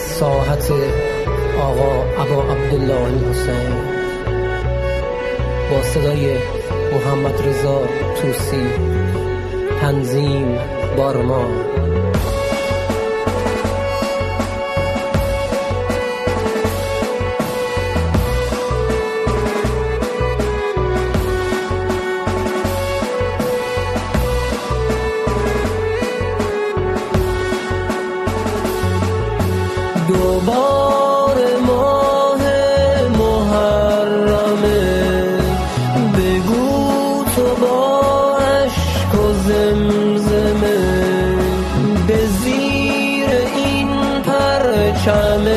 ساحت آقا ابا عبدالله الحسین با صدای محمد رضا توسی، تنظیم بارما. دوباره ماه محرمه، بگو تو با عشق و زمزمه، به زیر این پرچم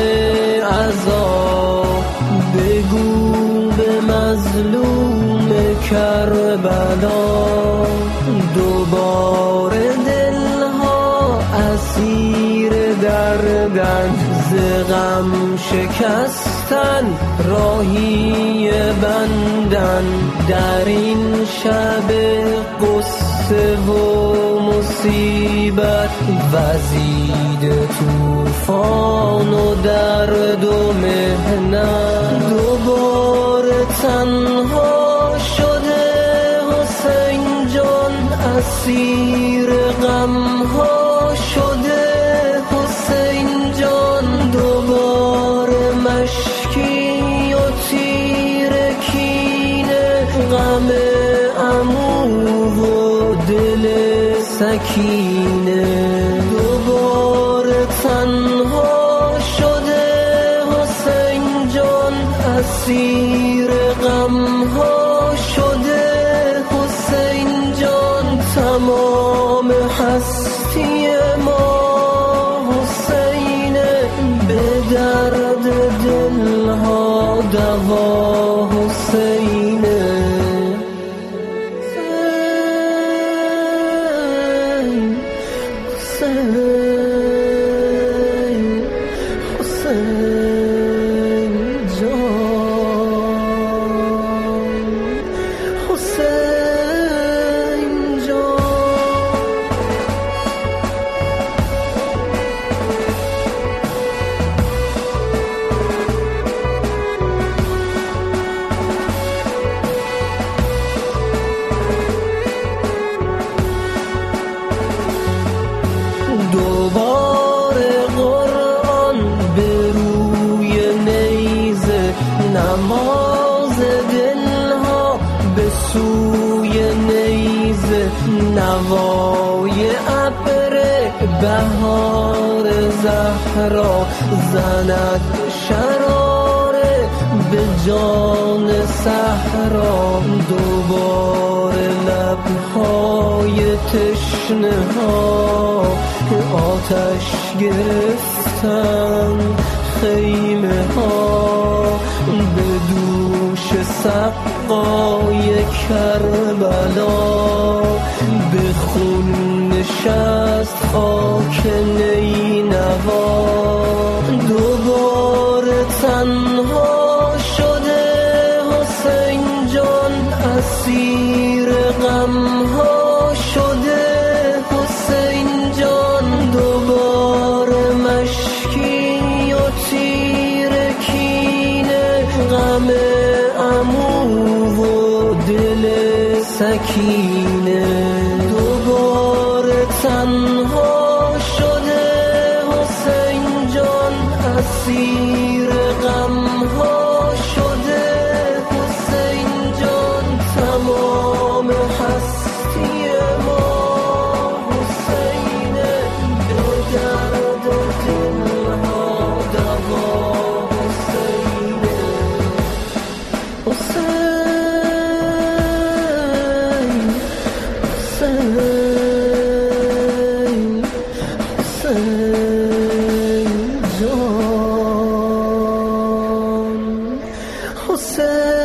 عذاب بگو به مظلوم کربلا. دوباره دلها اسیر دردن، ز غم شکستن راهی بندن، در این شب قصه و مصیبت، وزید طوفان و درد و محنت. دوباره تنها شده حسین جان، اسیر غمها شده حسین جان. دوباره مشکی و تیر کینه، غم عمو و دل سکینه. دوباره تنها شده حسین جان، اسیر غمها شده حسین جان. تمام هستی ما حسینه، به درد دلها دوا حسینه. حسین حسین جان، حسین جان. دوباره قرآن به روی نیزه، نماز دلها به سوی نیزه، نوای ابر بهار زهرا، زند شراره به جان صحرا. دوباره لبهای تشنه ها آتش گرفتن، خیمه ها به دوش سقای کربلا، به خون نشست خاک نینوا. دوباره تنها شده حسین جان، اسیر غمها شده حسین جان. دوباره مشکی و تیر کینه، غم عمو و دل سکینه. دوباره تنها شده حسین جان، اسیر غمها شده حسین جان. تمام هستی ما حسینه، به درد دلها دوا حسینه. حسین حسین جان، حسین.